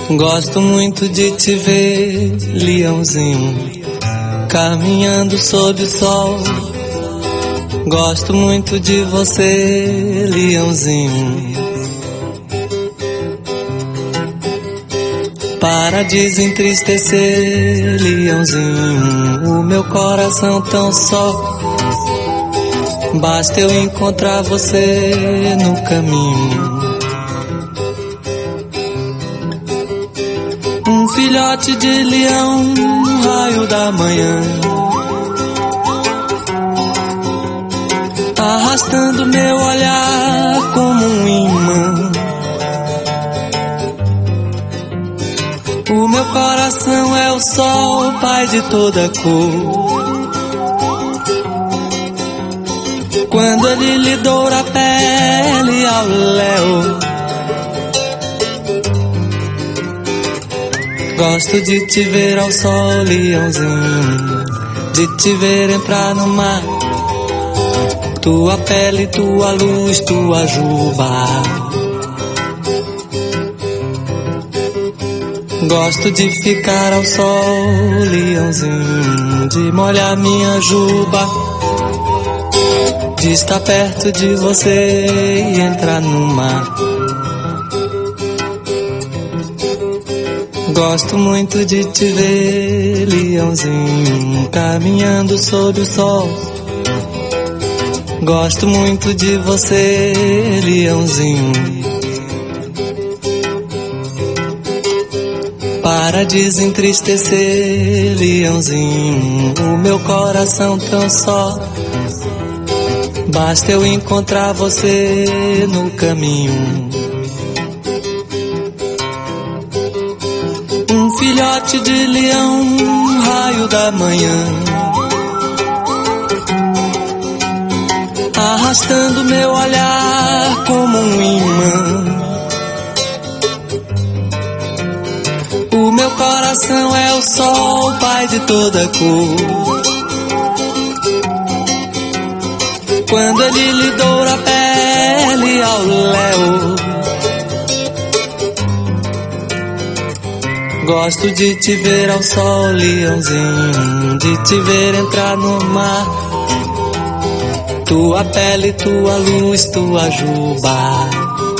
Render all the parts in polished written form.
Gosto muito de te ver, leãozinho, caminhando sob o sol. Gosto muito de você, leãozinho. Para desentristecer, leãozinho, o meu coração tão só. Basta eu encontrar você no caminho. Um filhote de leão no raio da manhã, arrastando meu olhar como um imã. O meu coração é o sol, pai de toda cor. Quando ele lhe doura a pele ao léu, gosto de te ver ao sol, leãozinho, de te ver entrar no mar. Tua pele, tua luz, tua juba. Gosto de ficar ao sol, leãozinho, de molhar minha juba, de estar perto de você e entrar no mar. Gosto muito de te ver, leãozinho, caminhando sob o sol. Gosto muito de você, leãozinho. Para desentristecer, leãozinho, o meu coração tão só. Basta eu encontrar você no caminho. Um filhote de leão no raio da manhã, arrastando meu olhar como um imã. O meu coração é o sol, pai de toda cor. Quando ele lhe doura a pele ao léu, gosto de te ver ao sol, leãozinho, de te ver entrar no mar. Tua pele, tua luz, tua juba.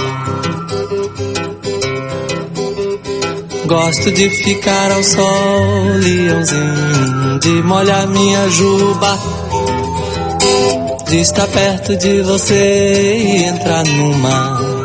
Gosto de ficar ao sol, leãozinho, de molhar minha juba, de estar perto de você e entrar no mar.